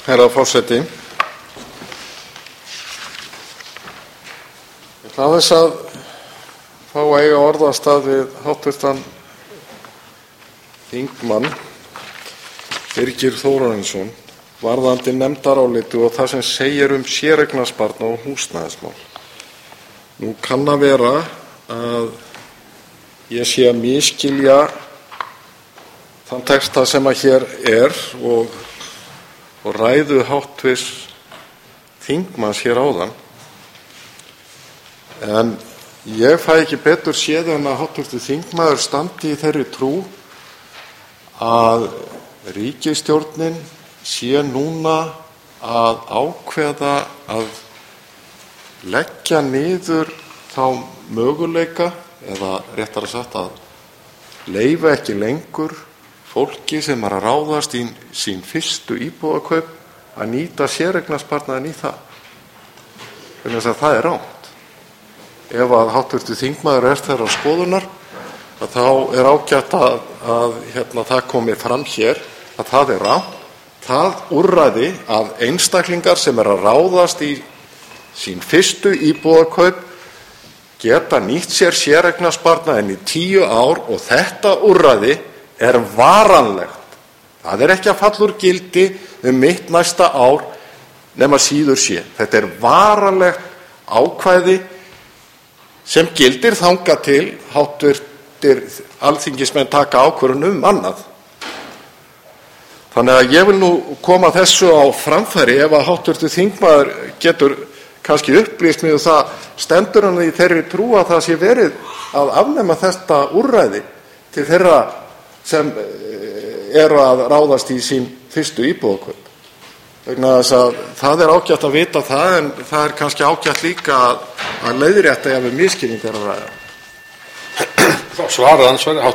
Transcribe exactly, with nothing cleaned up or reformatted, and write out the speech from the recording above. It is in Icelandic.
Herra forseti. Ég ætla aðeins að fá að eiga orðastað við háttvirtan þingmann Birgir Þórarinsson varðandi nefndarálitið og það sem segir um séreignarsparnað og húsnæðismál. Nú kann að vera að ég sé að misskilja þann texta sem að hér er og, og ræðu háttvirts þingmanns hér áðan. En ég fæ ekki betur séð en að háttvirtur þingmaður standi í þeirri trú að ríkisstjórnin sé núna að ákveða að leggja niður þá möguleika, eða réttara sagt að leyfa ekki lengur fólki sem er að ráðast í sín fyrstu íbúðarkaup að nýta séreignarsparnaðinn í það. Þannig að það er rangt. Ef að háttvirtur þingmaður er þeirrar skoðunar, að þá er ágætt að, að hérna, það komi fram hér að það er rangt. Það úrræði að einstaklingar sem er að ráðast í sín fyrstu íbúðarkaup geta nýtt sér séreignarsparnaðinn í tíu ár og þetta úrræði er varanlegt. Það er ekki að falla úr gildi um mitt næsta ár nema síður sé. Þetta er varanlegt ákvæði sem gildir þangað til háttvirtir alþingismenn taka ákvörðun um annað. Þannig að ég vil nú koma þessu á framfæri ef að háttvirtur þingmaður getur kannski upplýst mig um það, stendur hann í þeirri trú að það sé verið að afnema þetta úrræði til þeirra sem eru að ráðast í sín fyrstu íbúðarkaup. Vegna þess að það er ágætt að vita það, en það er kannski ágætt líka að, að leiðrétta ef við misskilning er að ræða. Svaraði andsvari,